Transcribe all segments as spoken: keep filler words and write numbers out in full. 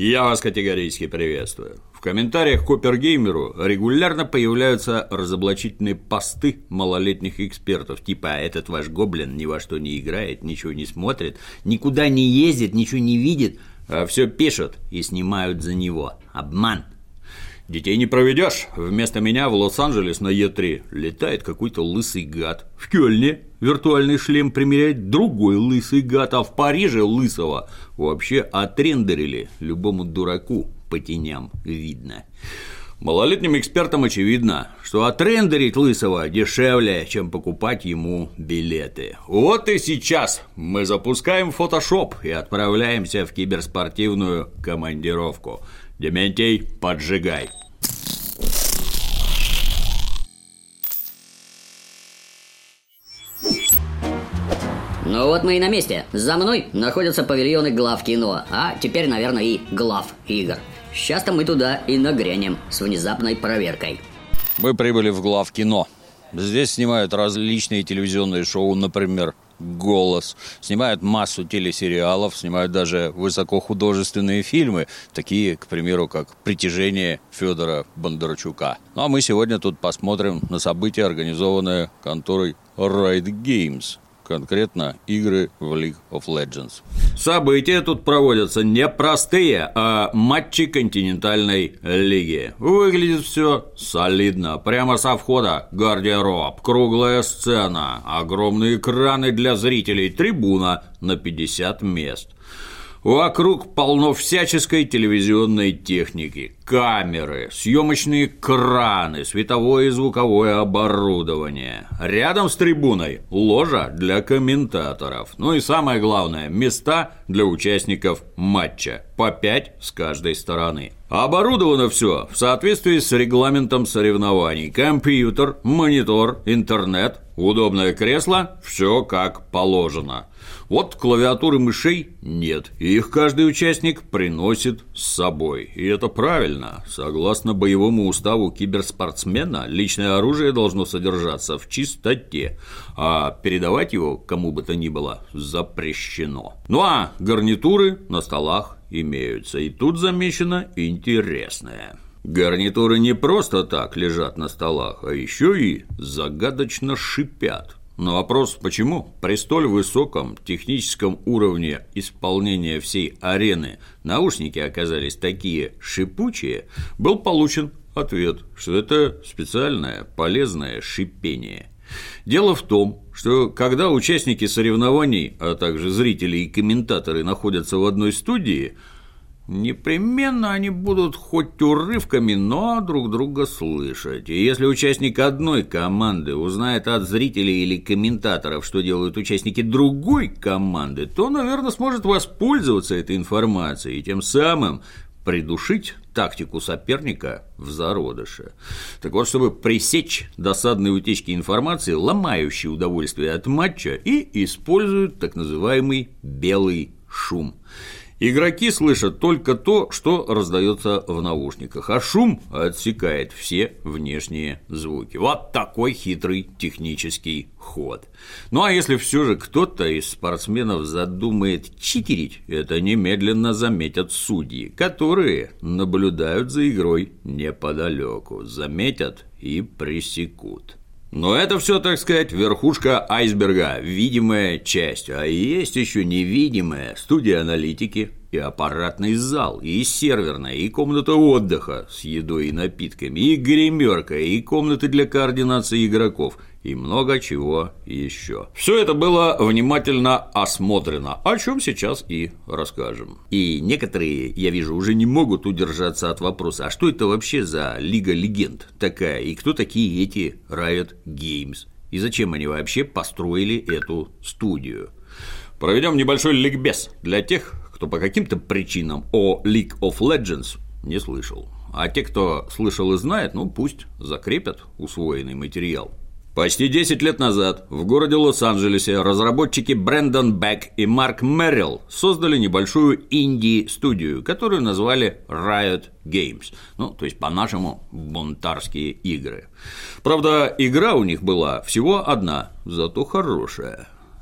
Я вас категорически приветствую. В комментариях к Опергеймеру регулярно появляются разоблачительные посты малолетних экспертов, типа «этот ваш гоблин ни во что не играет, ничего не смотрит, никуда не ездит, ничего не видит, а все пишут и снимают за него. Обман». Детей не проведешь. Вместо меня в Лос-Анджелес на Е три летает какой-то лысый гад. В Кёльне виртуальный шлем примеряет другой лысый гад, а в Париже лысого вообще отрендерили. Любому дураку по теням видно. Малолетним экспертам очевидно, что отрендерить лысого дешевле, чем покупать ему билеты. Вот и сейчас мы запускаем фотошоп и отправляемся в киберспортивную командировку. Дементий, поджигай. Ну вот мы и на месте. За мной находятся павильоны глав кино, а теперь, наверное, и глав игр. Сейчас-то мы туда и нагрянем с внезапной проверкой. Мы прибыли в глав кино. Здесь снимают различные телевизионные шоу, например, «Голос». Снимают массу телесериалов, снимают даже высокохудожественные фильмы, такие, к примеру, как «Притяжение» Федора Бондарчука. Ну а мы сегодня тут посмотрим на события, организованные конторой Riot Games. Конкретно игры в League of Legends. События тут проводятся не простые, а матчи континентальной лиги. Выглядит все солидно. Прямо со входа гардероб, круглая сцена, огромные экраны для зрителей, трибуна на пятьдесят мест. Вокруг полно всяческой телевизионной техники, камеры, съемочные краны, световое и звуковое оборудование. Рядом с трибуной ложа для комментаторов. Ну и самое главное, места для участников матча, по пять с каждой стороны. Оборудовано все в соответствии с регламентом соревнований. Компьютер, монитор, интернет, удобное кресло, все как положено. Вот клавиатуры мышей нет, их каждый участник приносит с собой. И это правильно. Согласно боевому уставу киберспортсмена, личное оружие должно содержаться в чистоте, а передавать его кому бы то ни было запрещено. Ну а гарнитуры на столах имеются, и тут замечено интересное. Гарнитуры не просто так лежат на столах, а еще и загадочно шипят. На вопрос, почему при столь высоком техническом уровне исполнения всей арены наушники оказались такие шипучие, был получен ответ, что это специальное полезное шипение. Дело в том, что когда участники соревнований, а также зрители и комментаторы находятся в одной студии, непременно они будут хоть урывками, но друг друга слышать. И если участник одной команды узнает от зрителей или комментаторов, что делают участники другой команды, то, наверное, сможет воспользоваться этой информацией и тем самым придушить тактику соперника в зародыше. Так вот, чтобы пресечь досадные утечки информации, ломающие удовольствие от матча, и используют так называемый белый шум. Игроки слышат только то, что раздается в наушниках, а шум отсекает все внешние звуки. Вот такой хитрый технический ход. Ну а если все же кто-то из спортсменов задумает читерить, это немедленно заметят судьи, которые наблюдают за игрой неподалеку, заметят и пресекут. Но это все, так сказать, верхушка айсберга, видимая часть, а есть еще невидимая: студия аналитики и аппаратный зал, и серверная, и комната отдыха с едой и напитками, и гримерка, и комнаты для координации игроков, и много чего еще. Все это было внимательно осмотрено, о чем сейчас и расскажем. И некоторые, я вижу, уже не могут удержаться от вопроса: а что это вообще за Лига Легенд такая, и кто такие эти Riot Games, и зачем они вообще построили эту студию? Проведем небольшой ликбез для тех, кто по каким-то причинам о League of Legends не слышал. А те, кто слышал и знает, ну пусть закрепят усвоенный материал. Почти десять лет назад в городе Лос-Анджелесе разработчики Брэндон Бек и Марк Меррилл создали небольшую инди-студию, которую назвали Riot Games, ну, то есть по-нашему бунтарские игры. Правда, игра у них была всего одна, зато хорошая.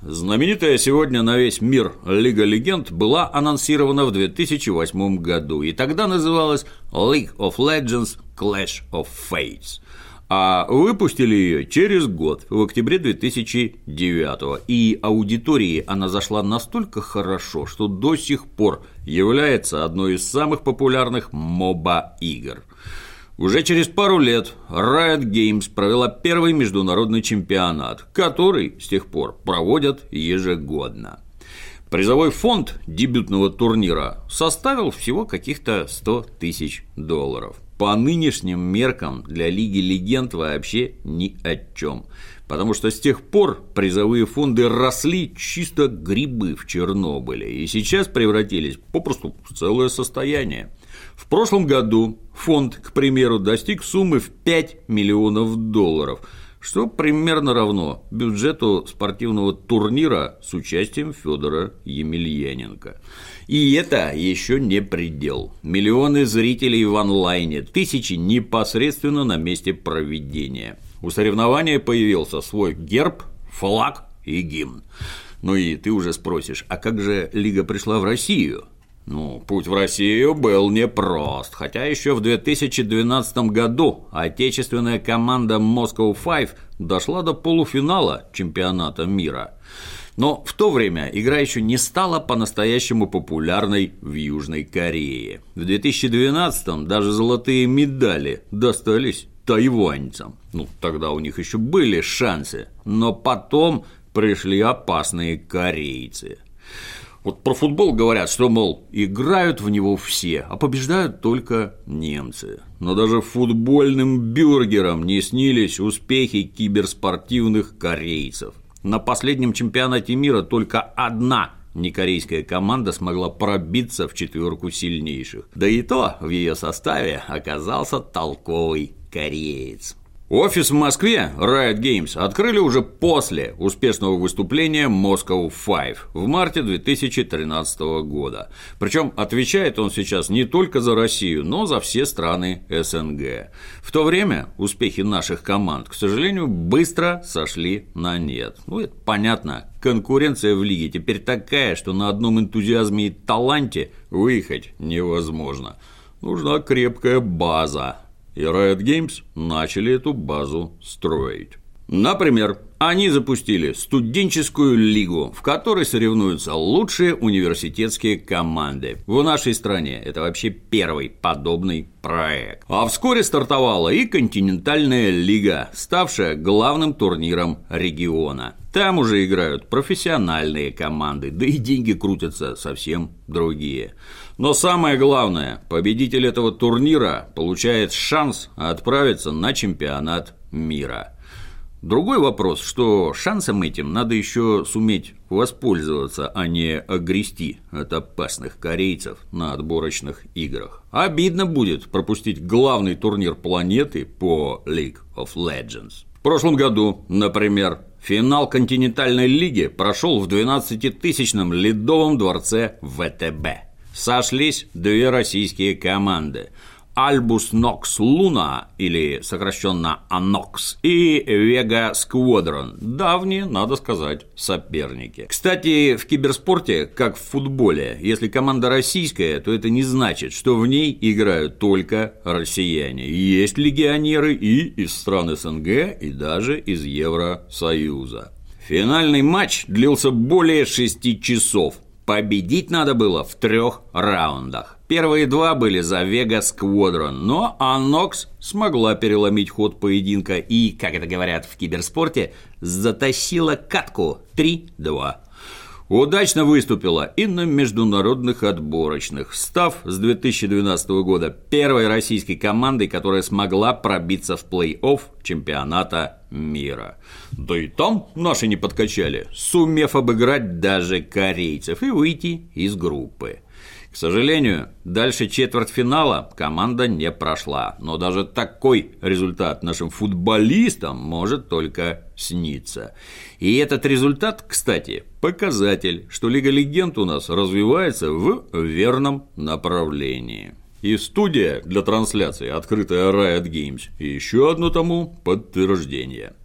Знаменитая сегодня на весь мир Лига Легенд была анонсирована в две тысячи восьмом году, и тогда называлась League of Legends Clash of Fates. А выпустили ее через год, в октябре две тысячи девятого, и аудитории она зашла настолько хорошо, что до сих пор является одной из самых популярных моба-игр. Уже через пару лет Riot Games провела первый международный чемпионат, который с тех пор проводят ежегодно. Призовой фонд дебютного турнира составил всего каких-то сто тысяч долларов. По нынешним меркам для Лиги Легенд вообще ни о чем, потому что с тех пор призовые фонды росли чисто грибы в Чернобыле и сейчас превратились попросту в целое состояние. В прошлом году фонд, к примеру, достиг суммы в пять миллионов долларов, что примерно равно бюджету спортивного турнира с участием Федора Емельяненко. И это еще не предел. Миллионы зрителей в онлайне, тысячи непосредственно на месте проведения. У соревнования появился свой герб, флаг и гимн. Ну и ты уже спросишь, а как же Лига пришла в Россию? Ну, путь в Россию был непрост, хотя еще в две тысячи двенадцатом году отечественная команда Moscow Five дошла до полуфинала чемпионата мира. Но в то время игра еще не стала по-настоящему популярной в Южной Корее. В две тысячи двенадцатом даже золотые медали достались тайваньцам. Ну, тогда у них еще были шансы, но потом пришли опасные корейцы. Вот про футбол говорят, что, мол, играют в него все, а побеждают только немцы. Но даже футбольным бюргерам не снились успехи киберспортивных корейцев. На последнем чемпионате мира только одна некорейская команда смогла пробиться в четверку сильнейших. Да и то в ее составе оказался толковый кореец. Офис в Москве Riot Games открыли уже после успешного выступления Moscow Five в марте две тысячи тринадцатого года. Причем отвечает он сейчас не только за Россию, но за все страны эс эн гэ. В то время успехи наших команд, к сожалению, быстро сошли на нет. Ну, это понятно. Конкуренция в лиге теперь такая, что на одном энтузиазме и таланте выехать невозможно. Нужна крепкая база. И Riot Games начали эту базу строить. Например, они запустили студенческую лигу, в которой соревнуются лучшие университетские команды. В нашей стране это вообще первый подобный проект. А вскоре стартовала и континентальная лига, ставшая главным турниром региона. Там уже играют профессиональные команды, да и деньги крутятся совсем другие. Но самое главное, победитель этого турнира получает шанс отправиться на чемпионат мира. Другой вопрос, что шансом этим надо еще суметь воспользоваться, а не огрести от опасных корейцев на отборочных играх. Обидно будет пропустить главный турнир планеты по League of Legends. В прошлом году, например, финал континентальной лиги прошел в двенадцатитысячном ледовом дворце вэ тэ бэ. Сошлись две российские команды: Альбус Нокс Луна, или сокращенно Анокс, и Вега Сквадрон, давние, надо сказать, соперники. Кстати, в киберспорте, как в футболе, если команда российская, то это не значит, что в ней играют только россияне. Есть легионеры и из стран эс эн гэ, и даже из Евросоюза. Финальный матч длился более шести часов. Победить надо было в трех раундах. Первые два были за Vega Squadron, но Anox смогла переломить ход поединка и, как это говорят в киберспорте, затащила катку три-два. Удачно выступила и на международных отборочных, став с две тысячи двенадцатого года первой российской командой, которая смогла пробиться в плей-офф чемпионата мира. Да и там наши не подкачали, сумев обыграть даже корейцев и выйти из группы. К сожалению, дальше четвертьфинала команда не прошла, но даже такой результат нашим футболистам может только сниться. И этот результат, кстати, показатель, что Лига Легенд у нас развивается в верном направлении. И студия для трансляции, открытая Riot Games, еще одно тому подтверждение.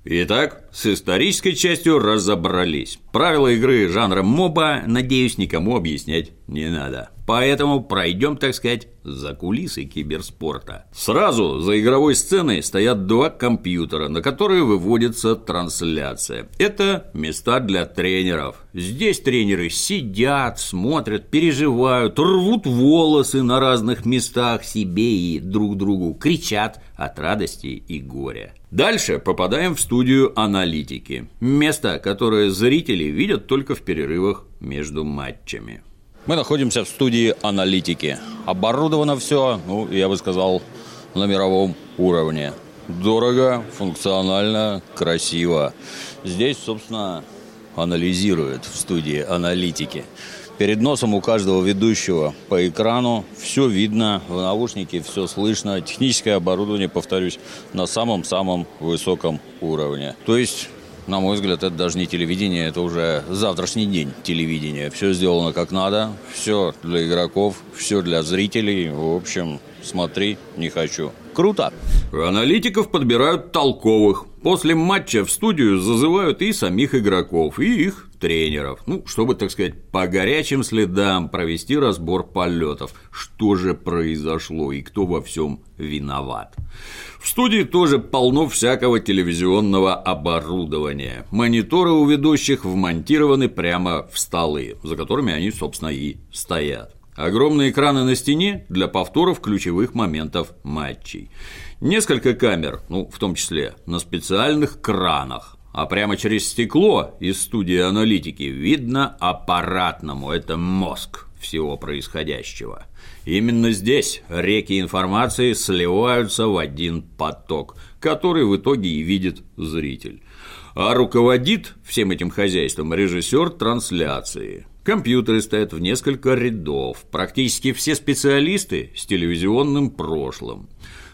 Итак, с исторической частью разобрались. Правила игры жанра моба, надеюсь, никому объяснять не надо. Поэтому пройдем, так сказать, за кулисы киберспорта. Сразу за игровой сценой стоят два компьютера, на которые выводится трансляция. Это места для тренеров. Здесь тренеры сидят, смотрят, переживают, рвут волосы на разных местах себе и друг другу, кричат от радости и горя. Дальше попадаем в студию аналитики. Место, которое зрители видят только в перерывах между матчами. Мы находимся в студии аналитики. Оборудовано все, ну, я бы сказал, на мировом уровне. Дорого, функционально, красиво. Здесь, собственно, анализируют в студии аналитики. Перед носом у каждого ведущего по экрану все видно, в наушнике все слышно. Техническое оборудование, повторюсь, на самом-самом высоком уровне. То есть, на мой взгляд, это даже не телевидение, это уже завтрашний день телевидения. Все сделано как надо, все для игроков, все для зрителей. В общем, смотри, не хочу. Круто! Аналитиков подбирают толковых. После матча в студию зазывают и самих игроков, и их тренеров. Ну, чтобы, так сказать, по горячим следам провести разбор полетов. Что же произошло и кто во всем виноват. В студии тоже полно всякого телевизионного оборудования. Мониторы у ведущих вмонтированы прямо в столы, за которыми они, собственно, и стоят. Огромные экраны на стене для повторов ключевых моментов матчей. Несколько камер, ну, в том числе на специальных кранах. А прямо через стекло из студии аналитики видно аппаратному. Это мозг всего происходящего. Именно здесь реки информации сливаются в один поток, который в итоге и видит зритель. А руководит всем этим хозяйством режиссер трансляции. Компьютеры стоят в несколько рядов, практически все специалисты с телевизионным прошлым.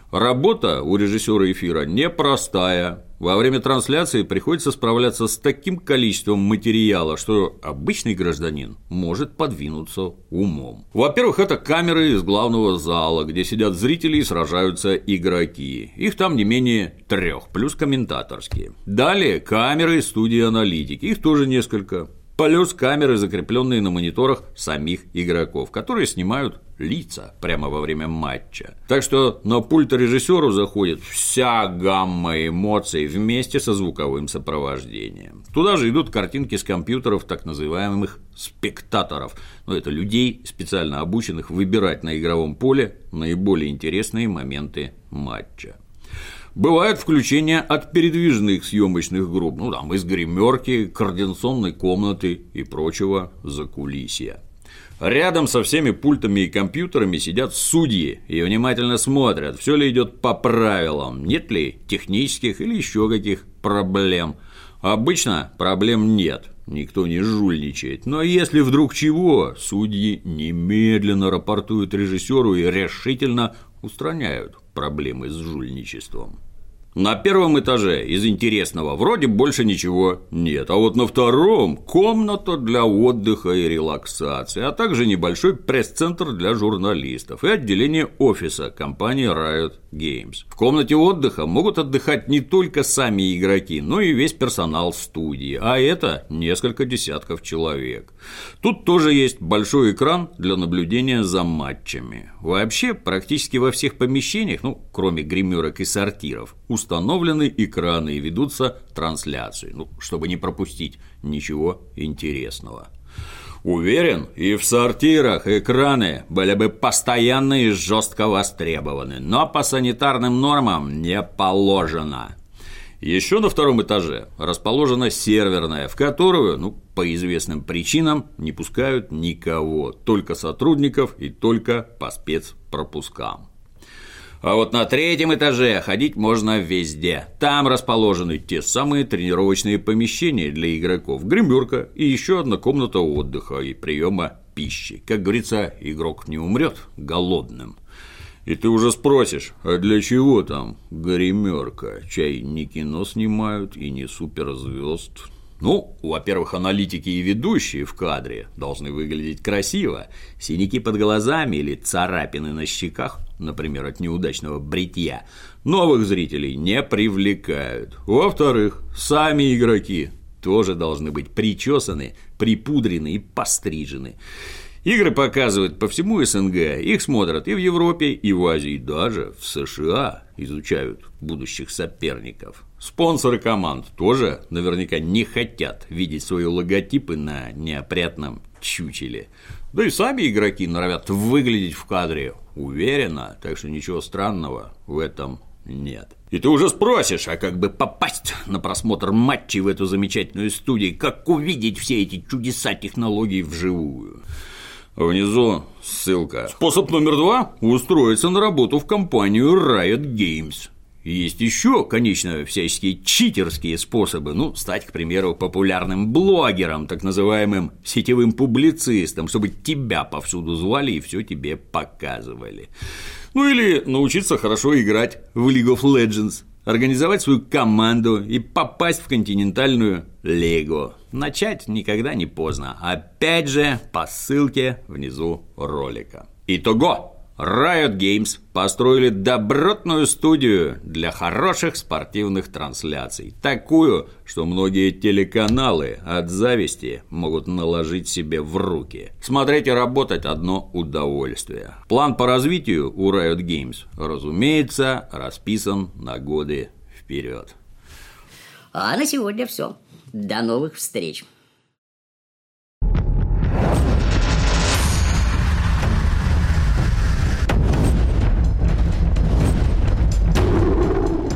Работа у режиссера эфира непростая. Во время трансляции приходится справляться с таким количеством материала, что обычный гражданин может подвинуться умом. Во-первых, это камеры из главного зала, где сидят зрители и сражаются игроки. Их там не менее трех, плюс комментаторские. Далее камеры из студии аналитики, их тоже несколько. Плюс камеры, закрепленные на мониторах самих игроков, которые снимают лица прямо во время матча. Так что на пульт режиссеру заходит вся гамма эмоций вместе со звуковым сопровождением. Туда же идут картинки с компьютеров так называемых спектаторов. Но это людей, специально обученных выбирать на игровом поле наиболее интересные моменты матча. Бывает включение от передвижных съемочных групп, ну там из гримерки, координационной комнаты и прочего закулисья. Рядом со всеми пультами и компьютерами сидят судьи и внимательно смотрят, все ли идет по правилам, нет ли технических или еще каких проблем. Обычно проблем нет, никто не жульничает, но если вдруг чего, судьи немедленно рапортуют режиссеру и решительно устраняют проблемы с жульничеством. На первом этаже из интересного вроде больше ничего нет, а вот на втором комната для отдыха и релаксации, а также небольшой пресс-центр для журналистов и отделение офиса компании Riot Games. В комнате отдыха могут отдыхать не только сами игроки, но и весь персонал студии, а это несколько десятков человек. Тут тоже есть большой экран для наблюдения за матчами. Вообще, практически во всех помещениях, ну, кроме гримерок и сортиров, установлены экраны и ведутся трансляции, ну, чтобы не пропустить ничего интересного. Уверен, и в сортирах экраны были бы постоянно и жестко востребованы, но по санитарным нормам не положено. Еще на втором этаже расположена серверная, в которую, ну, по известным причинам не пускают никого, только сотрудников и только по спецпропускам. А вот на третьем этаже ходить можно везде. Там расположены те самые тренировочные помещения для игроков, гримерка и еще одна комната отдыха и приема пищи. Как говорится, игрок не умрет голодным. И ты уже спросишь, а для чего там гримерка? Чай не кино снимают и не суперзвезд. Ну, во-первых, аналитики и ведущие в кадре должны выглядеть красиво. Синяки под глазами или царапины на щеках например, от неудачного бритья, новых зрителей не привлекают. Во-вторых, сами игроки тоже должны быть причесаны, припудрены и пострижены. Игры показывают по всему СНГ, их смотрят и в Европе, и в Азии, даже в США изучают будущих соперников. Спонсоры команд тоже наверняка не хотят видеть свои логотипы на неопрятном чучеле. Да и сами игроки норовят выглядеть в кадре уверенно, так что ничего странного в этом нет. И ты уже спросишь, а как бы попасть на просмотр матчей в эту замечательную студию, как увидеть все эти чудеса технологий вживую? Внизу ссылка. Способ номер два – устроиться на работу в компанию Riot Games. Есть еще, конечно, всяческие читерские способы. Ну, стать, к примеру, популярным блогером, так называемым сетевым публицистом, чтобы тебя повсюду звали и все тебе показывали. Ну или научиться хорошо играть в League of Legends, организовать свою команду и попасть в континентальную лигу. Начать никогда не поздно. Опять же, по ссылке внизу ролика. Итого! Riot Games построили добротную студию для хороших спортивных трансляций. Такую, что многие телеканалы от зависти могут наложить себе в руки. Смотреть и работать – одно удовольствие. План по развитию у Riot Games, разумеется, расписан на годы вперед. А на сегодня все. До новых встреч.